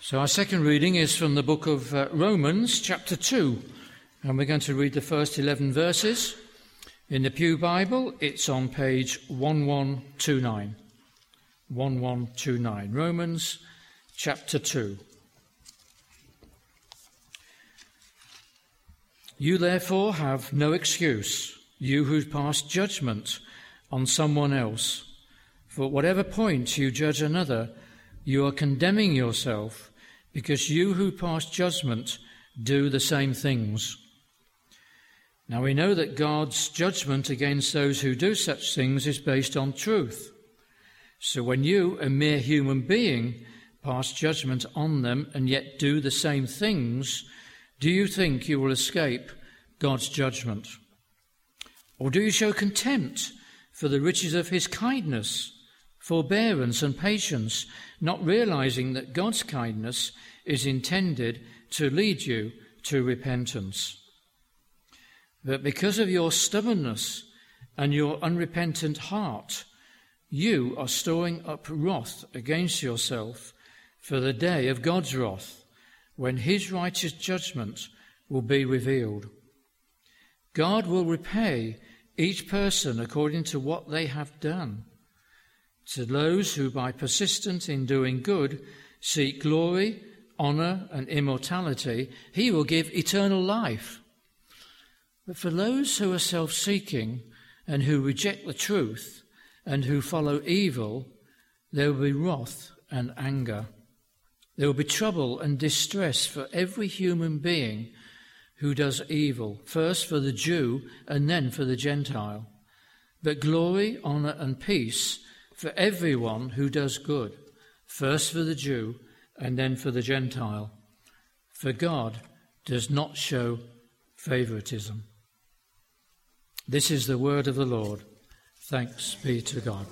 So our second reading is from the book of Romans, chapter 2, and we're going to read the first 11 verses. In the Pew Bible, it's on page 1129. 1129, Romans, chapter 2. You therefore have no excuse, you who pass judgment on someone else. For at whatever point you judge another, you are condemning yourself, because you who pass judgment do the same things. Now we know that God's judgment against those who do such things is based on truth. So when you, a mere human being, pass judgment on them and yet do the same things, do you think you will escape God's judgment? Or do you show contempt for the riches of his kindness, forbearance and patience, not realizing that God's kindness is intended to lead you to repentance? But because of your stubbornness and your unrepentant heart, you are storing up wrath against yourself for the day of God's wrath, when his righteous judgment will be revealed. God will repay each person according to what they have done. To those who by persistent in doing good seek glory, honour and immortality, he will give eternal life. But for those who are self-seeking and who reject the truth and who follow evil, there will be wrath and anger. There will be trouble and distress for every human being who does evil, first for the Jew and then for the Gentile. But glory, honour and peace for everyone who does good, first for the Jew and then for the Gentile. For God does not show favoritism. This is the word of the Lord. Thanks be to God.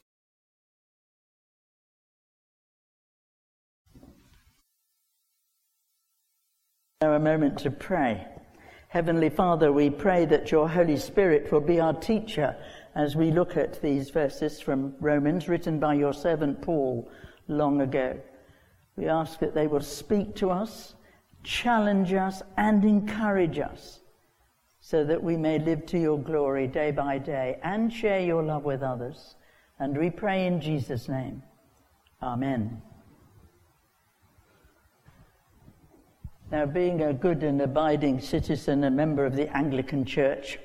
Now a moment to pray. Heavenly Father, we pray that your Holy Spirit will be our teacher as we look at these verses from Romans written by your servant Paul long ago. We ask that they will speak to us, challenge us and encourage us so that we may live to your glory day by day and share your love with others. And we pray in Jesus' name. Amen. Now, being a good and abiding citizen, a member of the Anglican Church,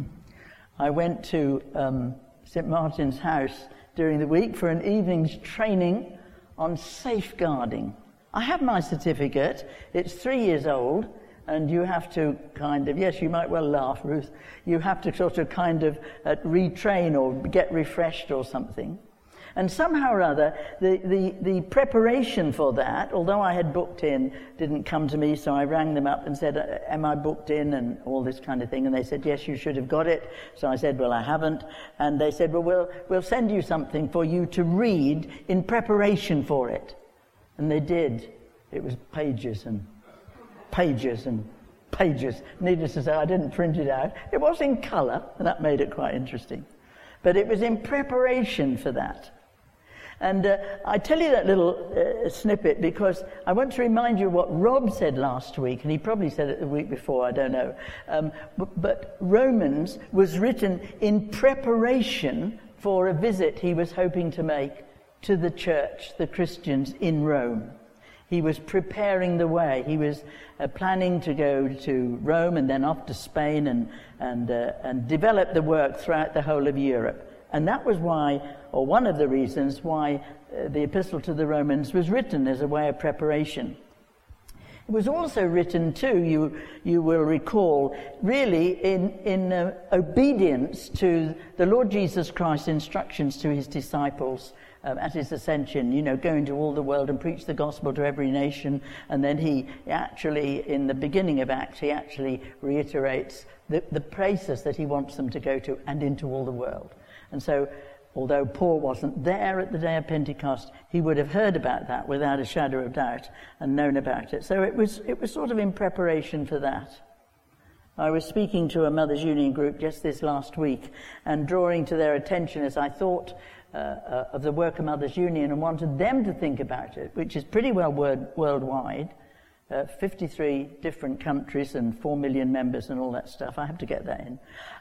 I went to St. Martin's House during the week for an evening's training on safeguarding. I have my certificate. It's 3 years old, and you have to yes, you might well laugh, Ruth, you have to sort of retrain or get refreshed or something. And somehow or other, the preparation for that, although I had booked in, didn't come to me, so I rang them up and said, am I booked in, and all this kind of thing. And they said, yes, you should have got it. So I said, well, I haven't. And they said, well, we'll send you something for you to read in preparation for it. And they did. It was pages and pages and pages. Needless to say, I didn't print it out. It was in colour, and that made it quite interesting. But it was in preparation for that. And I tell you that little snippet because I want to remind you what Rob said last week, and he probably said it the week before, I don't know. But Romans was written in preparation for a visit he was hoping to make to the church, the Christians in Rome. He was preparing the way. He was planning to go to Rome and then off to Spain and develop the work throughout the whole of Europe. And that was why, or one of the reasons why the Epistle to the Romans was written as a way of preparation. It was also written too, you will recall, really in obedience to the Lord Jesus Christ's instructions to his disciples at his ascension, go into all the world and preach the gospel to every nation. And then he actually, in the beginning of Acts, he actually reiterates the places that he wants them to go to and into all the world. And so, although Paul wasn't there at the day of Pentecost, he would have heard about that without a shadow of doubt and known about it. So it was sort of in preparation for that. I was speaking to a Mothers Union group just this last week and drawing to their attention as I thought of the work of Mothers Union and wanted them to think about it, which is pretty well worldwide. 53 different countries and 4 million members and all that stuff. I have to get that in.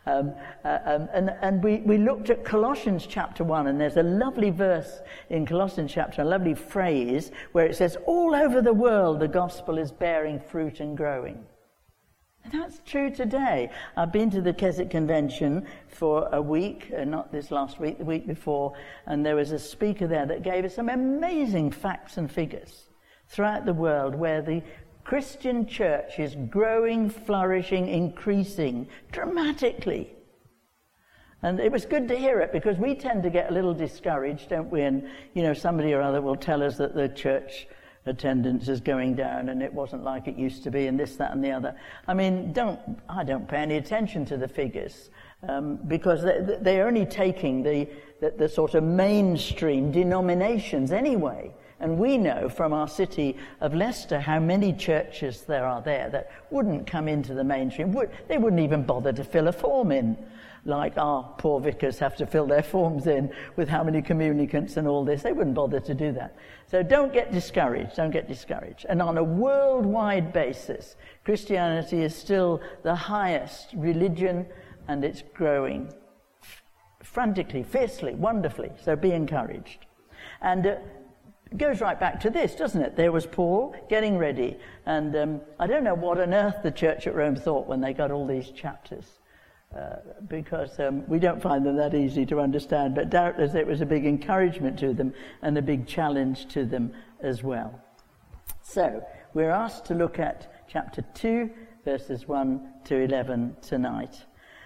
And we looked at Colossians chapter 1, and there's a lovely verse in Colossians chapter, a lovely phrase where it says, all over the world the gospel is bearing fruit and growing. And that's true today. I've been to the Keswick Convention for a week, not this last week, the week before, and there was a speaker there that gave us some amazing facts and figures throughout the world where the Christian church is growing, flourishing, increasing dramatically. And it was good to hear it because we tend to get a little discouraged, don't we? And, somebody or other will tell us that the church attendance is going down and it wasn't like it used to be and this, that and the other. I mean, I don't pay any attention to the figures because they're only taking the sort of mainstream denominations anyway. And we know from our city of Leicester how many churches there are there that wouldn't come into the mainstream. They wouldn't even bother to fill a form in, like our poor vicars have to fill their forms in with how many communicants and all this. They wouldn't bother to do that. So don't get discouraged. And on a worldwide basis, Christianity is still the highest religion, and it's growing frantically, fiercely, wonderfully. So be encouraged. And it goes right back to this, doesn't it? There was Paul getting ready, and I don't know what on earth the church at Rome thought when they got all these chapters, because we don't find them that easy to understand, but doubtless it was a big encouragement to them and a big challenge to them as well. So, we're asked to look at chapter 2, verses 1 to 11 tonight.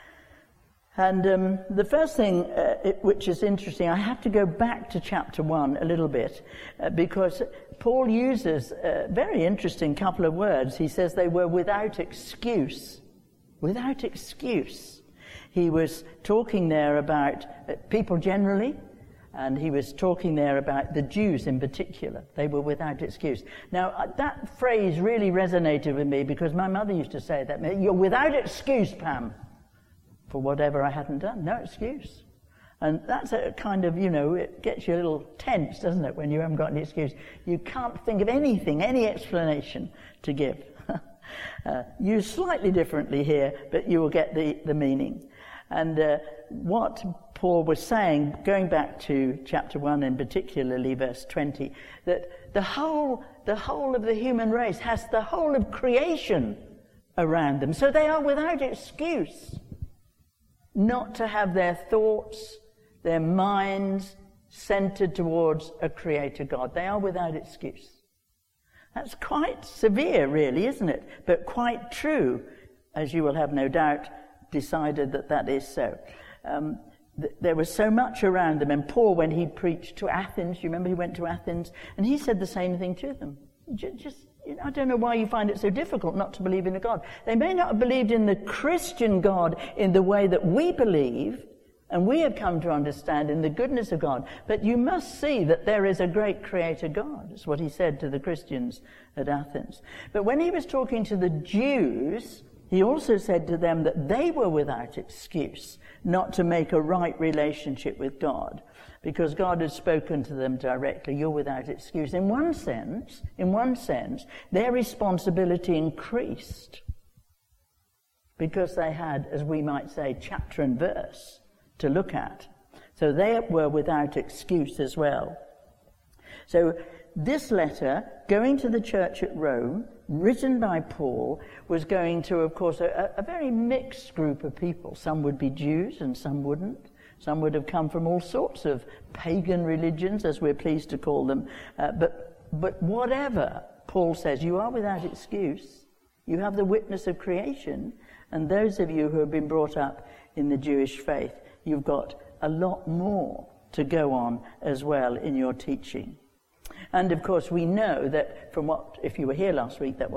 And the first thing which is interesting, I have to go back to chapter 1 a little bit because Paul uses a very interesting couple of words. He says they were without excuse. Without excuse. He was talking there about people generally, and he was talking there about the Jews in particular. They were without excuse. Now, that phrase really resonated with me because my mother used to say that. You're without excuse, Pam. For whatever I hadn't done, no excuse. And that's a kind of, it gets you a little tense, doesn't it, when you haven't got any excuse. You can't think of anything, any explanation to give. Used slightly differently here, but you will get the meaning. And what Paul was saying, going back to chapter 1 and particularly verse 20, that the whole of the human race has the whole of creation around them. So they are without excuse not to have their thoughts, their minds centered towards a creator God. They are without excuse. That's quite severe, really, isn't it? But quite true, as you will have no doubt decided that is so. There was so much around them. And Paul, when he preached to Athens, you remember he went to Athens, and he said the same thing to them. I don't know why you find it so difficult not to believe in a God. They may not have believed in the Christian God in the way that we believe, and we have come to understand in the goodness of God. But you must see that there is a great creator God. That's what he said to the Christians at Athens. But when he was talking to the Jews, he also said to them that they were without excuse not to make a right relationship with God, because God had spoken to them directly. You're without excuse. In one sense, their responsibility increased because they had, as we might say, chapter and verse to look at. So they were without excuse as well. So this letter, going to the church at Rome, written by Paul, was going to, of course, a very mixed group of people. Some would be Jews and some wouldn't. Some would have come from all sorts of pagan religions, as we're pleased to call them. But whatever Paul says, you are without excuse. You have the witness of creation. And those of you who have been brought up in the Jewish faith, you've got a lot more to go on as well in your teaching. And of course we know that from what, if you were here last week, that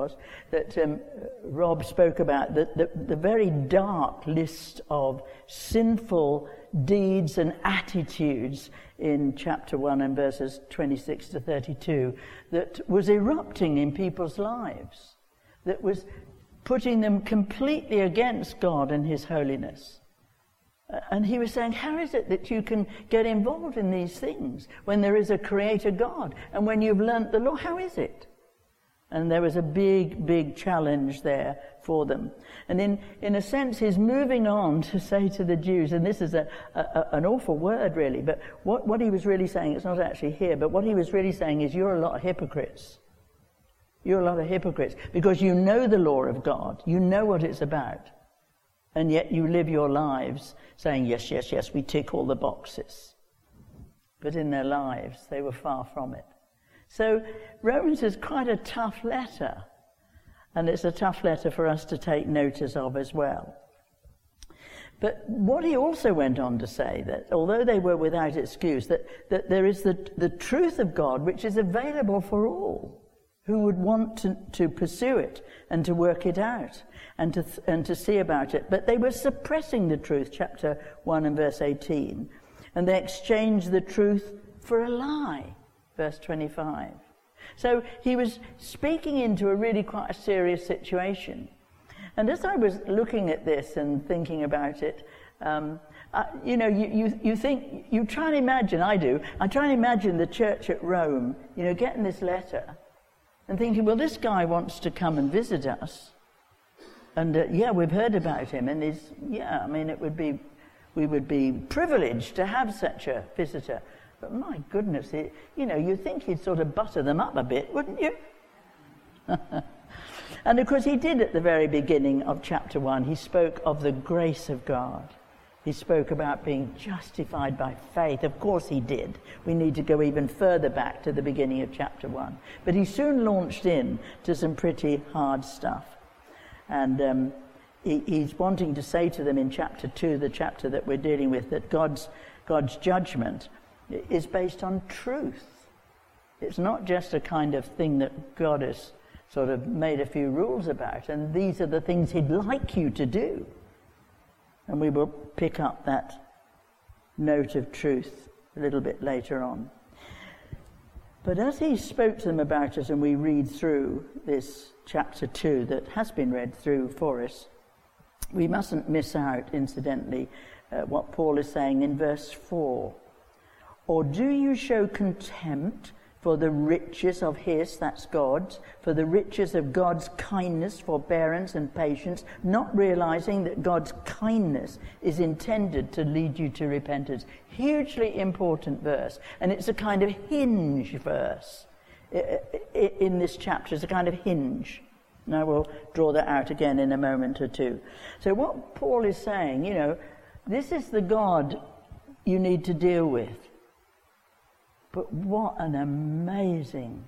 Rob spoke about the very dark list of sinful deeds and attitudes in chapter 1 and verses 26 to 32 that was erupting in people's lives, that was putting them completely against God and his holiness. And he was saying, how is it that you can get involved in these things when there is a creator God? And when you've learnt the law, how is it? And there was a big, big challenge there for them. And in a sense, he's moving on to say to the Jews, and this is an awful word really, but what he was really saying, it's not actually here, but what he was really saying is you're a lot of hypocrites. You're a lot of hypocrites because you know the law of God. You know what it's about. And yet you live your lives saying, yes, yes, yes, we tick all the boxes. But in their lives, they were far from it. So Romans is quite a tough letter. And it's a tough letter for us to take notice of as well. But what he also went on to say, that although they were without excuse, that there is the truth of God which is available for all who would want to pursue it and to work it out and to see about it. But they were suppressing the truth, chapter 1 and verse 18. And they exchanged the truth for a lie, verse 25. So he was speaking into a really quite a serious situation. And as I was looking at this and thinking about it, you think, you try and imagine, I try and imagine the church at Rome, getting this letter and thinking, well, this guy wants to come and visit us. And we've heard about him. And we would be privileged to have such a visitor. But my goodness, you'd think he'd sort of butter them up a bit, wouldn't you? And of course he did at the very beginning of chapter 1. He spoke of the grace of God. He spoke about being justified by faith. Of course he did. We need to go even further back to the beginning of chapter 1. But he soon launched in to some pretty hard stuff. And he's wanting to say to them in chapter 2, the chapter that we're dealing with, that God's judgment is based on truth. It's not just a kind of thing that God has sort of made a few rules about, and these are the things he'd like you to do. And we will pick up that note of truth a little bit later on. But as he spoke to them about it, and we read through this chapter 2 that has been read through for us, we mustn't miss out, incidentally, what Paul is saying in verse 4. Or do you show contempt for the riches of his, that's God's, for the riches of God's kindness, forbearance and patience, not realizing that God's kindness is intended to lead you to repentance? Hugely important verse, and it's a kind of hinge verse in this chapter. It's a kind of hinge. Now we'll draw that out again in a moment or two. So what Paul is saying, this is the God you need to deal with. But what an amazing,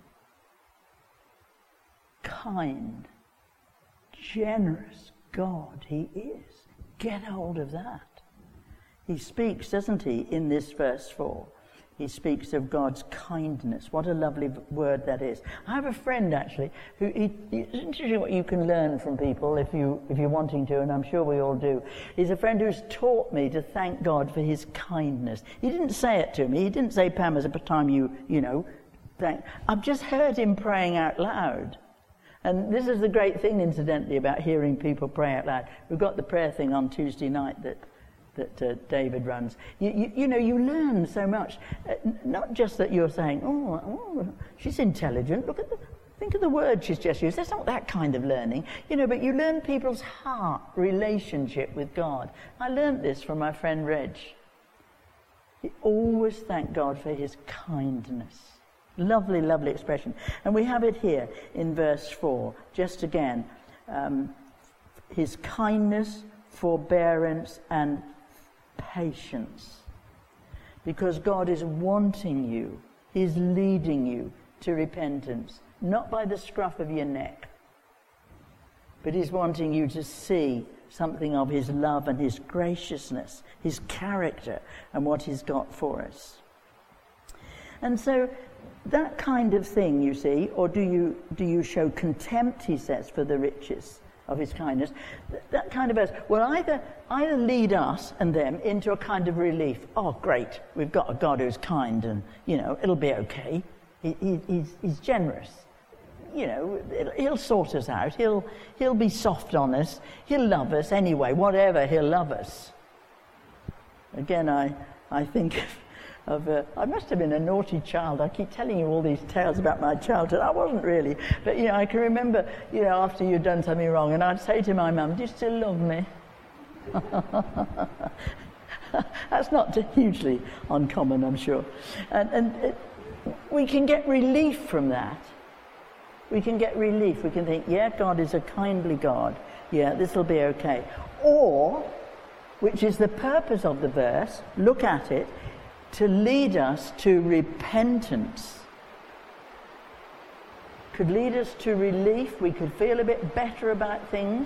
kind, generous God he is. Get hold of that. He speaks, doesn't he, in this verse 4? He speaks of God's kindness. What a lovely word that is. I have a friend, actually, who it's interesting what you can learn from people if you're wanting to, and I'm sure we all do. He's a friend who's taught me to thank God for his kindness. He didn't say it to me. He didn't say, Pam, as a time thank. I've just heard him praying out loud. And this is the great thing, incidentally, about hearing people pray out loud. We've got the prayer thing on Tuesday night that David runs. You learn so much. Not just that you're saying, oh, she's intelligent. Think of the word she's just used. That's not that kind of learning. But you learn people's heart relationship with God. I learned this from my friend Reg. He always thanked God for his kindness. Lovely, lovely expression. And we have it here in verse 4. Just again, his kindness, forbearance, and patience. Because God is wanting you, he's leading you to repentance, not by the scruff of your neck, but he's wanting you to see something of his love and his graciousness, his character, and what he's got for us. And so that kind of thing, you see, or do you show contempt, he says, for the riches of his kindness? That kind of verse will either lead us and them into a kind of relief. Oh, great, we've got a God who's kind, and it'll be okay. He's generous. he'll sort us out. He'll be soft on us. He'll love us anyway. Whatever, he'll love us. Again, I think I must have been a naughty child. I keep telling you all these tales about my childhood. I wasn't really. But, I can remember, after you'd done something wrong, and I'd say to my mum, "Do you still love me?" That's not hugely uncommon, I'm sure. We can get relief from that. We can get relief. We can think, yeah, God is a kindly God. Yeah, this will be okay. Or, which is the purpose of the verse, look at it, to lead us to repentance. Could lead us to relief. We could feel a bit better about things.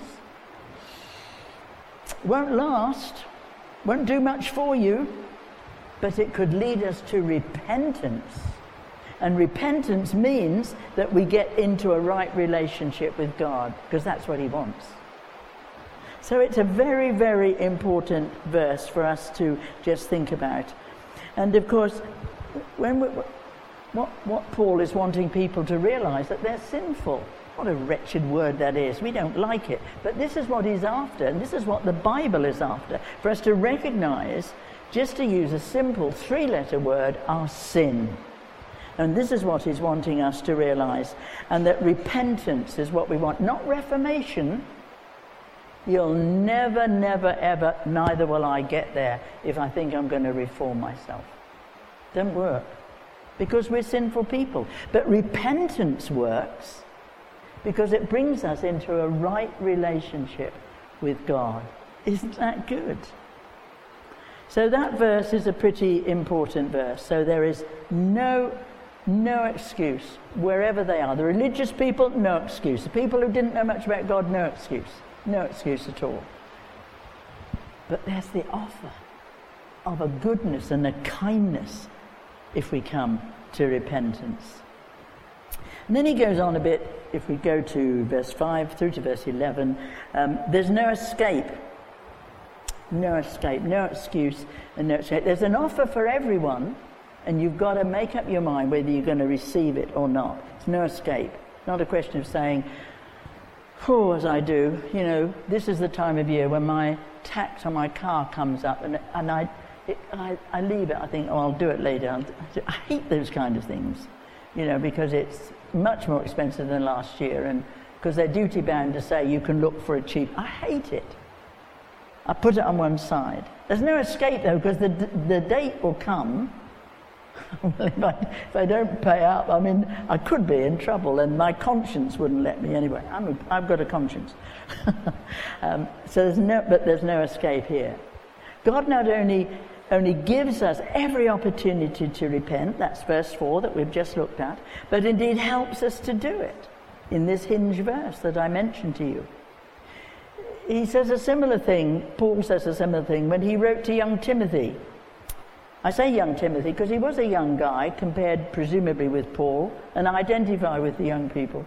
Won't last. Won't do much for you. But it could lead us to repentance. And repentance means that we get into a right relationship with God, because that's what he wants. So it's a very, very important verse for us to just think about. And of course, what Paul is wanting people to realize, that they're sinful. What a wretched word that is. We don't like it. But this is what he's after, and this is what the Bible is after. For us to recognize, just to use a simple 3-letter word, our sin. And this is what he's wanting us to realize. And that repentance is what we want. Not reformation. You'll never, never, ever, neither will I get there if I think I'm going to reform myself. Don't work. Because we're sinful people. But repentance works because it brings us into a right relationship with God. Isn't that good? So that verse is a pretty important verse. So there is no excuse wherever they are. The religious people, no excuse. The people who didn't know much about God, no excuse. No excuse at all. But there's the offer of a goodness and a kindness if we come to repentance. And then he goes on a bit, if we go to verse 5 through to verse 11, there's no escape. No escape, no excuse, and no escape. There's an offer for everyone, and you've got to make up your mind whether you're going to receive it or not. It's no escape. Not a question of saying, as I do, this is the time of year when my tax on my car comes up, and I leave it. I think, I'll do it later. I hate those kind of things, because it's much more expensive than last year, and because they're duty bound to say you can look for it cheap. I hate it. I put it on one side. There's no escape though, because the date will come. If I don't pay up, I could be in trouble, and my conscience wouldn't let me anyway. I've got a conscience. So there's no escape here. God not only gives us every opportunity to repent, that's verse 4 that we've just looked at, but indeed helps us to do it in this hinge verse that I mentioned to you. He says a similar thing, Paul says a similar thing when he wrote to young Timothy. I say young Timothy because he was a young guy compared presumably with Paul, and I identify with the young people.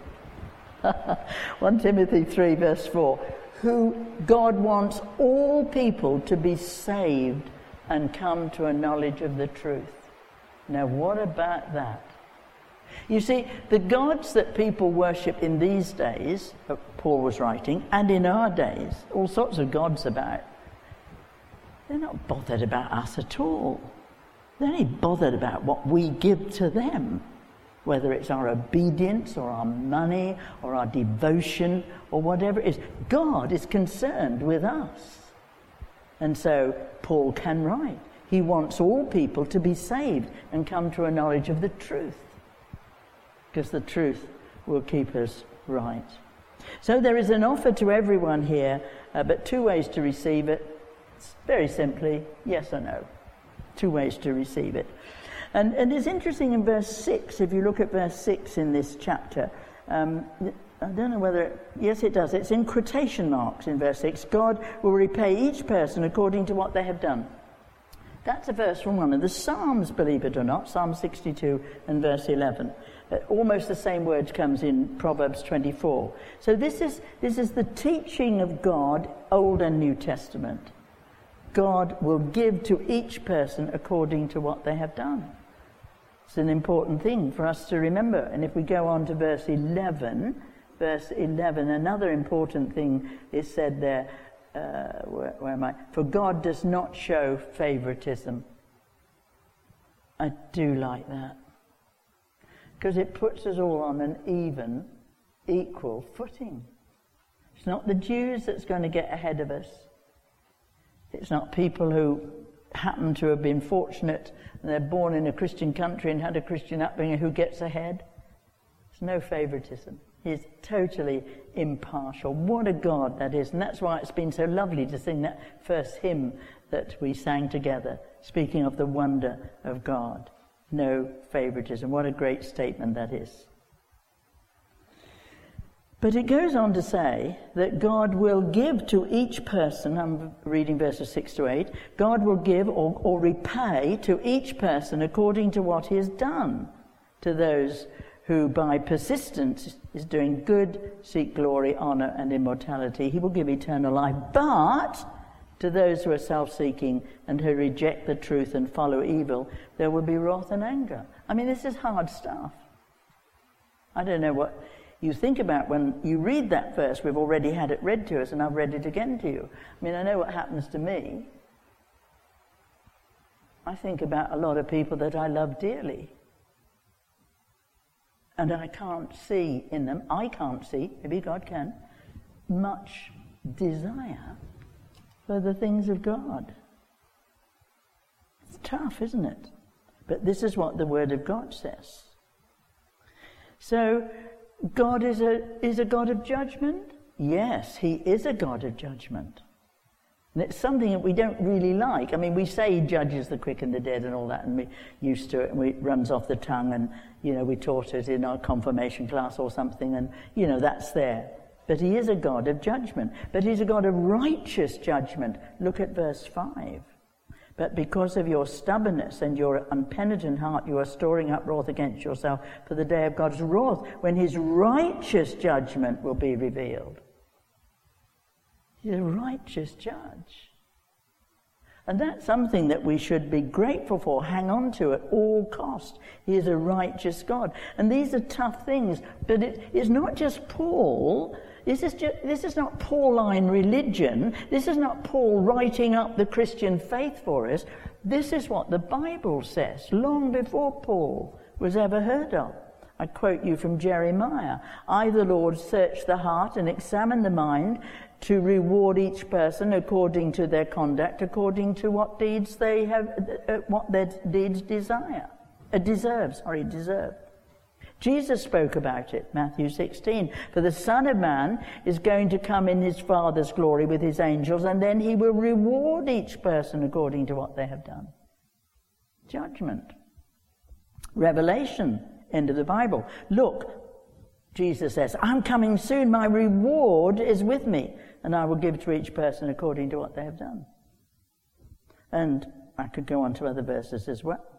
1 Timothy 3 verse 4, who God wants all people to be saved and come to a knowledge of the truth. Now what about that? You see, the gods that people worship in these days, Paul was writing, and in our days, all sorts of gods about, they're not bothered about us at all. They're only bothered about what we give to them, whether it's our obedience or our money or our devotion or whatever it is. God is concerned with us. And so Paul can write. He wants all people to be saved and come to a knowledge of the truth, because the truth will keep us right. So there is an offer to everyone here, but 2 ways to receive it. It's very simply, yes or no. 2 ways to receive it. And it's interesting in verse 6, if you look at verse 6 in this chapter, I don't know whether, yes it does, it's in quotation marks in verse 6. God will repay each person according to what they have done. That's a verse from one of the Psalms, believe it or not, Psalm 62 and verse 11. Almost the same words comes in Proverbs 24. So this is the teaching of God, Old and New Testament. God will give to each person according to what they have done. It's an important thing for us to remember. And if we go on to verse 11, another important thing is said there. Where am I? For God does not show favoritism. I do like that. Because it puts us all on an even, equal footing. It's not the Jews that's going to get ahead of us. It's not people who happen to have been fortunate and they're born in a Christian country and had a Christian upbringing who gets ahead. There's no favoritism. He's totally impartial. What a God that is. And that's why it's been so lovely to sing that first hymn that we sang together, speaking of the wonder of God. No favoritism. What a great statement that is. But it goes on to say that God will give to each person, I'm reading verses 6 to 8, God will give or repay to each person according to what he has done. To those who by persistence is doing good, seek glory, honor, and immortality, he will give eternal life. But to those who are self-seeking and who reject the truth and follow evil, there will be wrath and anger. I mean, this is hard stuff. I don't know what you think about when you read that verse. We've already had it read to us, and I've read it again to you. I mean, I know what happens to me. I think about a lot of people that I love dearly. And I can't see in them, maybe God can, much desire for the things of God. It's tough, isn't it? But this is what the Word of God says. So, God is a God of judgment? Yes, he is a God of judgment. And it's something that we don't really like. I mean, we say he judges the quick and the dead and all that, and we're used to it, and it runs off the tongue, and, we taught it in our confirmation class or something, and, that's there. But he is a God of judgment. But he's a God of righteous judgment. Look at verse 5. But because of your stubbornness and your unpenitent heart, you are storing up wrath against yourself for the day of God's wrath, when his righteous judgment will be revealed. He's a righteous judge. And that's something that we should be grateful for, hang on to at all cost. He is a righteous God. And these are tough things, but it's not just Paul. This is not Pauline religion. This is not Paul writing up the Christian faith for us. This is what the Bible says, long before Paul was ever heard of. I quote you from Jeremiah. I, the Lord, search the heart and examine the mind to reward each person according to their conduct, according to what deeds they have, what their deeds deserve. Jesus spoke about it, Matthew 16. For the Son of Man is going to come in his Father's glory with his angels, and then he will reward each person according to what they have done. Judgment. Revelation, end of the Bible. Look, Jesus says, I'm coming soon, my reward is with me, and I will give to each person according to what they have done. And I could go on to other verses as well.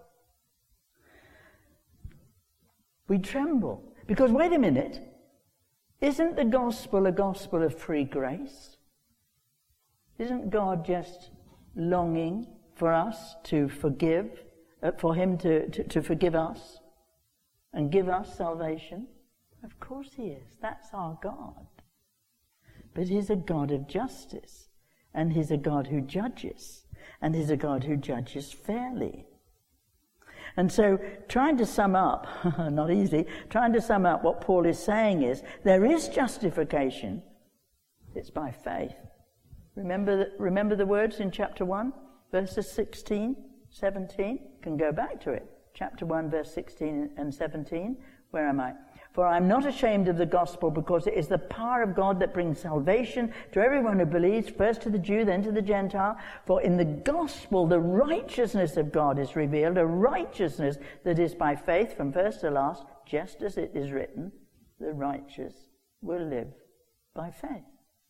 We tremble. Because wait a minute, isn't the gospel a gospel of free grace? Isn't God just longing for us to forgive, for him to forgive us and give us salvation? Of course he is. That's our God. But he's a God of justice, and he's a God who judges, and he's a God who judges fairly. And so, trying to sum up, not easy, trying to sum up what Paul is saying is, there is justification. It's by faith. Remember the words in chapter 1, verses 16, 17? Can go back to it. Chapter 1, verse 16 and 17. Where am I? For I am not ashamed of the gospel, because it is the power of God that brings salvation to everyone who believes, first to the Jew, then to the Gentile. For in the gospel the righteousness of God is revealed, a righteousness that is by faith from first to last, just as it is written, the righteous will live by faith.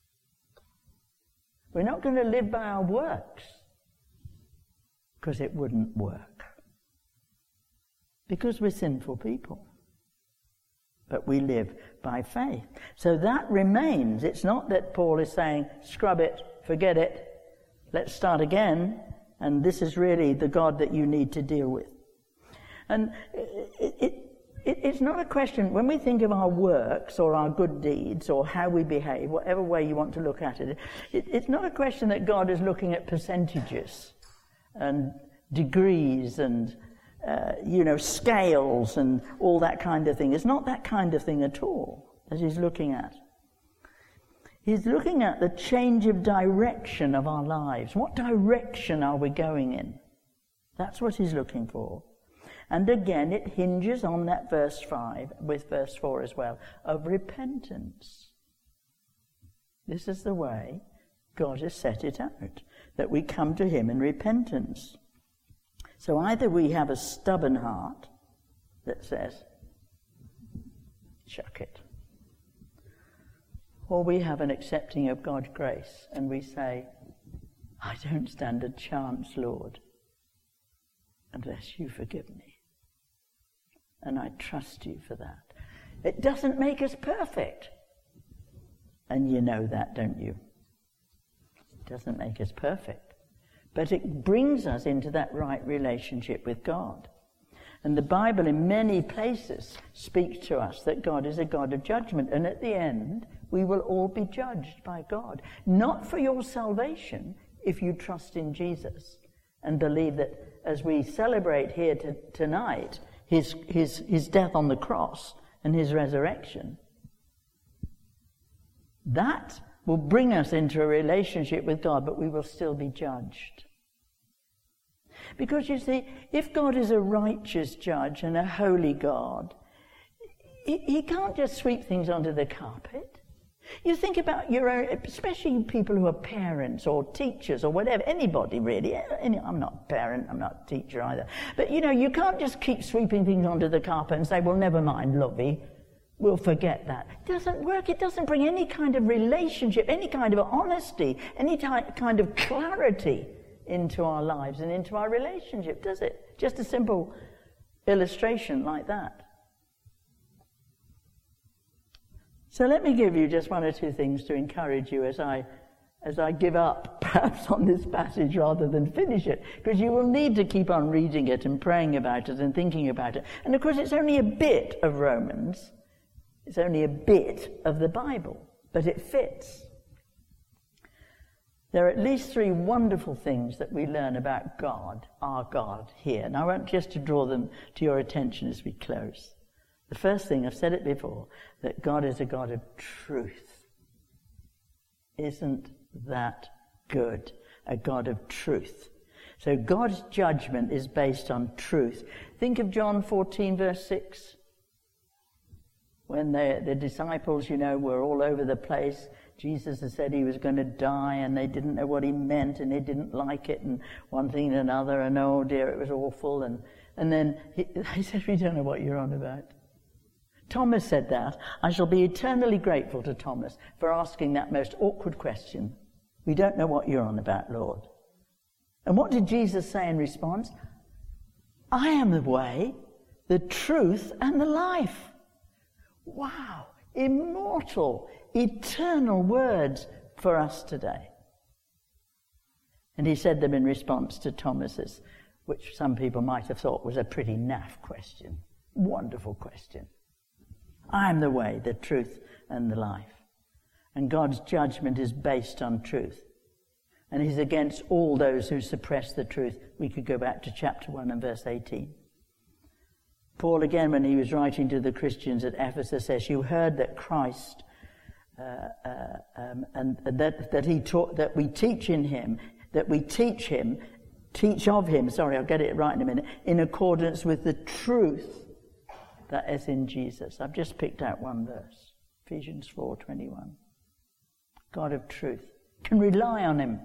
We're not going to live by our works, because it wouldn't work. Because we're sinful people. But we live by faith. So that remains. It's not that Paul is saying, scrub it, forget it, let's start again, and this is really the God that you need to deal with. And it's not a question, when we think of our works or our good deeds or how we behave, whatever way you want to look at it, it's not a question that God is looking at percentages and degrees and, scales and all that kind of thing. It's not that kind of thing at all that he's looking at. He's looking at the change of direction of our lives. What direction are we going in? That's what he's looking for. And again, it hinges on that verse 5, with verse 4 as well, of repentance. This is the way God has set it out, that we come to him in repentance. So either we have a stubborn heart that says, chuck it, or we have an accepting of God's grace and we say, I don't stand a chance, Lord, unless you forgive me. And I trust you for that. It doesn't make us perfect. And you know that, don't you? It doesn't make us perfect. But it brings us into that right relationship with God. And the Bible in many places speaks to us that God is a God of judgment. And at the end, we will all be judged by God. Not for your salvation, if you trust in Jesus and believe that as we celebrate here tonight, his death on the cross and his resurrection, that will bring us into a relationship with God, but we will still be judged. Because you see, if God is a righteous judge and a holy God, he can't just sweep things under the carpet. You think about your own, especially people who are parents or teachers or whatever, anybody really. I'm not a parent, I'm not a teacher either. But you can't just keep sweeping things under the carpet and say, well, never mind, lovey, we'll forget that. It doesn't work. It doesn't bring any kind of relationship, any kind of honesty, any kind of clarity into our lives and into our relationship, does it? Just a simple illustration like that. So let me give you just one or two things to encourage you as I give up perhaps on this passage rather than finish it, because you will need to keep on reading it and praying about it and thinking about it. And of course it's only a bit of Romans, it's only a bit of the Bible, but it fits. There are at least 3 wonderful things that we learn about God, our God, here. And I want just to draw them to your attention as we close. The first thing, I've said it before, that God is a God of truth. Isn't that good? A God of truth. So God's judgment is based on truth. Think of John 14, verse 6. When the disciples, were all over the place, Jesus had said he was going to die, and they didn't know what he meant, and they didn't like it, and one thing and another, and oh dear, it was awful. And then he said, we don't know what you're on about. Thomas said that. I shall be eternally grateful to Thomas for asking that most awkward question. We don't know what you're on about, Lord. And what did Jesus say in response? I am the way, the truth, and the life. Wow. Immortal, eternal words for us today. And he said them in response to Thomas's, which some people might have thought was a pretty naff question. Wonderful question. I am the way, the truth, and the life. And God's judgment is based on truth. And he's against all those who suppress the truth. We could go back to chapter 1 and verse 18. Paul, again, when he was writing to the Christians at Ephesus, says, you heard that Christ, and that he taught, that we teach in him, that we teach of him, I'll get it right in a minute, in accordance with the truth that is in Jesus. I've just picked out one verse, Ephesians 4:21. God of truth. Can rely on him.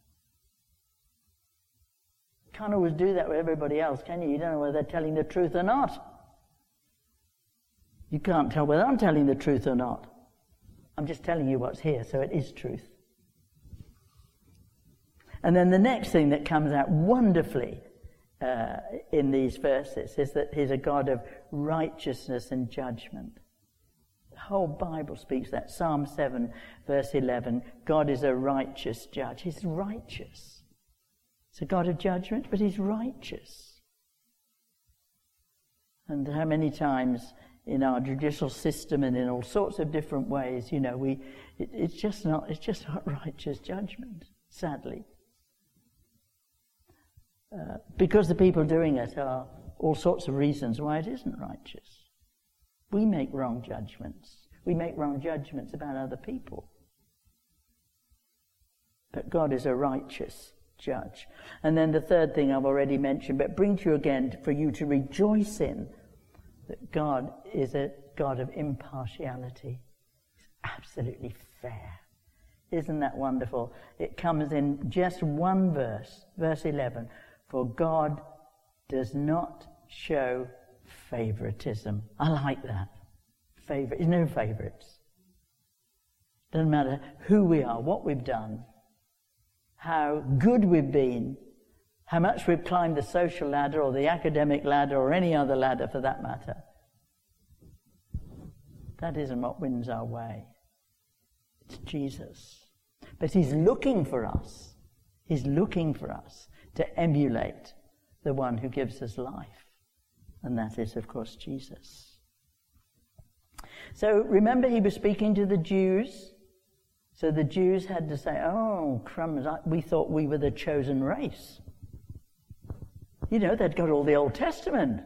Can't always do that with everybody else, can you? You don't know whether they're telling the truth or not. You can't tell whether I'm telling the truth or not. I'm just telling you what's here, so it is truth. And then the next thing that comes out wonderfully in these verses is that he's a God of righteousness and judgment. The whole Bible speaks that. Psalm 7, verse 11, God is a righteous judge. He's righteous. He's a God of judgment, but he's righteous. And how many times in our judicial system and in all sorts of different ways, it's just not righteous judgment, sadly. Because the people doing it are all sorts of reasons why it isn't righteous. We make wrong judgments. We make wrong judgments about other people. But God is a righteous judge. And then the third thing I've already mentioned, but bring to you again for you to rejoice in, that God is a God of impartiality. He's absolutely fair. Isn't that wonderful? It comes in just one verse, verse 11. For God does not show favoritism. I like that. There's no favorites. Doesn't matter who we are, what we've done, how good we've been, how much we've climbed the social ladder or the academic ladder or any other ladder for that matter. That isn't what wins our way. It's Jesus. But he's looking for us. He's looking for us to emulate the one who gives us life. And that is, of course, Jesus. So remember, he was speaking to the Jews. So the Jews had to say, oh, crumbs, we thought we were the chosen race. They'd got all the Old Testament.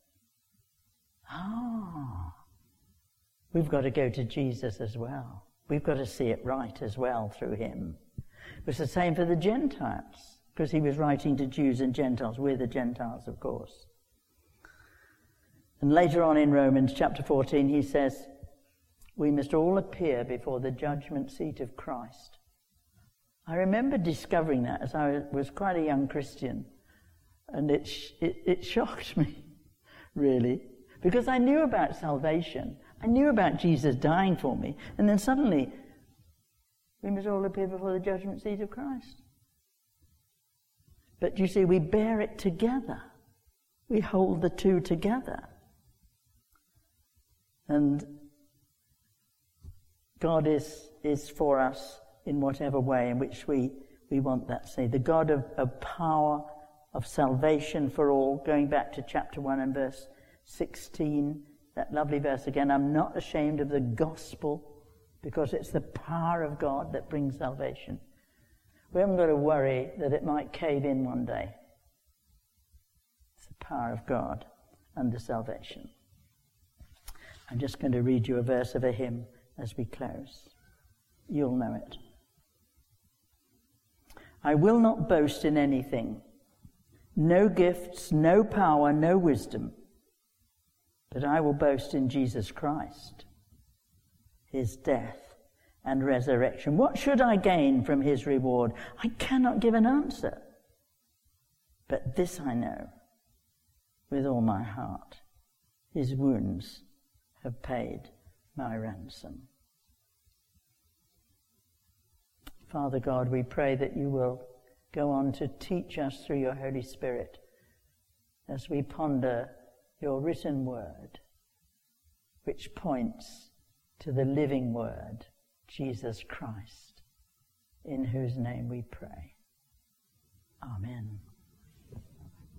We've got to go to Jesus as well. We've got to see it right as well through him. It was the same for the Gentiles, because he was writing to Jews and Gentiles. We're the Gentiles, of course. And later on in Romans chapter 14, he says, we must all appear before the judgment seat of Christ. I remember discovering that as I was quite a young Christian. And it shocked me, really, because I knew about salvation. I knew about Jesus dying for me. And then suddenly, we must all appear before the judgment seat of Christ. But you see, we bear it together. We hold the two together. And God is for us in whatever way in which we want that to say. The God of power, of salvation for all, going back to chapter 1 and verse 16, that lovely verse again, I'm not ashamed of the gospel because it's the power of God that brings salvation. We haven't got to worry that it might cave in one day. It's the power of God unto salvation. I'm just going to read you a verse of a hymn as we close. You'll know it. I will not boast in anything, no gifts, no power, no wisdom, but I will boast in Jesus Christ, his death and resurrection. What should I gain from his reward? I cannot give an answer. But this I know with all my heart, his wounds have paid my ransom. Father God, we pray that you will go on to teach us through your Holy Spirit as we ponder your written word, which points to the living word, Jesus Christ, in whose name we pray. Amen.